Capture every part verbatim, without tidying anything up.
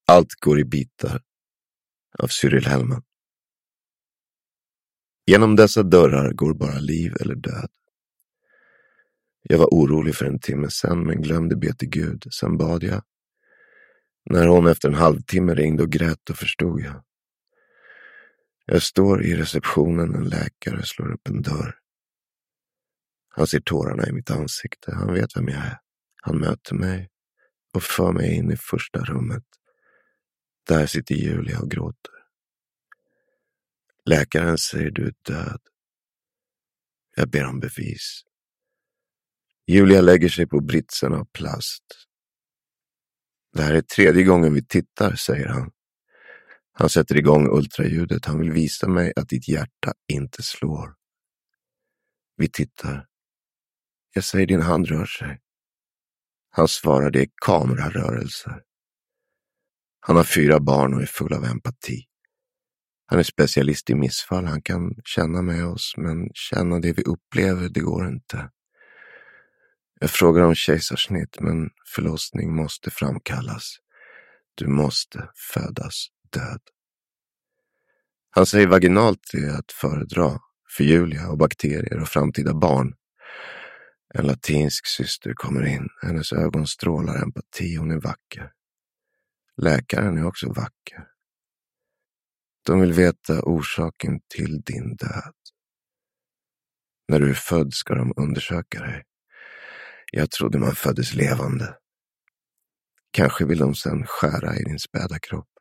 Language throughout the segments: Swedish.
Allt går i bitar av Cyril Hellman. Genom dessa dörrar går bara liv eller död. Jag var orolig för en timme sen men glömde be till Gud. Sen bad jag. När hon efter en halvtimme ringde och grät då förstod jag. Jag står i receptionen, en läkare slår upp en dörr. Han ser tårarna i mitt ansikte. Han vet vem jag är. Han möter mig och för mig in i första rummet. Där sitter Julia och gråter. Läkaren säger du är död. Jag ber om bevis. Julia lägger sig på britsen av plast. Det här är tredje gången vi tittar, säger han. Han sätter igång ultraljudet. Han vill visa mig att ditt hjärta inte slår. Vi tittar. Jag säger din hand rör sig. Han svarar det är kamerarörelser. Han har fyra barn och är full av empati. Han är specialist i missfall. Han kan känna med oss men känna det vi upplever, det går inte. Jag frågar om kejsarsnitt men förlossning måste framkallas. Du måste födas död. Han säger vaginalt är att föredra för Julia och bakterier och framtida barn. En latinsk syster kommer in. Hennes ögon strålar empati. Hon är vacker. Läkaren är också vacker. De vill veta orsaken till din död. När du är född ska de undersöka dig. Jag trodde man föddes levande. Kanske vill de sen skära i din späda kropp.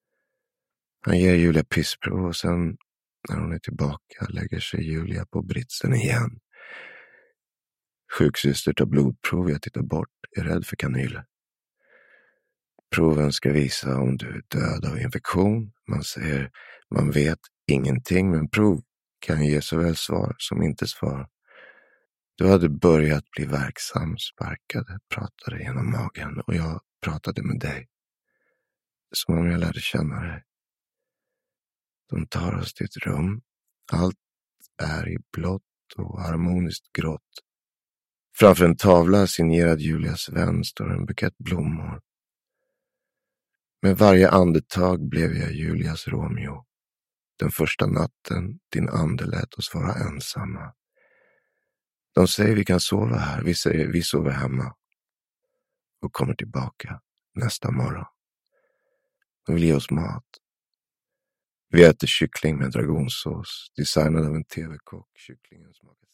Han ger Julia pissprov och sen när hon är tillbaka lägger sig Julia på britsen igen. Sjuksyster tar blodprov, jag tittar bort, är rädd för kanyler. Proven ska visa om du är död av infektion. Man säger, man vet ingenting men prov kan ge såväl svar som inte svar. Du hade börjat bli verksam, sparkade, pratade genom magen och jag pratade med dig. Som om jag lärde känna dig. De tar oss till ett rum. Allt är i blått och harmoniskt grått. Framför en tavla signerad Julias vän står en bukett blommor. Med varje andetag blev jag Julias Romeo. Den första natten din ande lät oss vara ensamma. De säger vi kan sova här. Vi säger vi sover hemma. Och kommer tillbaka nästa morgon. De vill ge oss mat. Vi äter kyckling med dragonsås. Designad av en tv-kock. Kycklingen smakar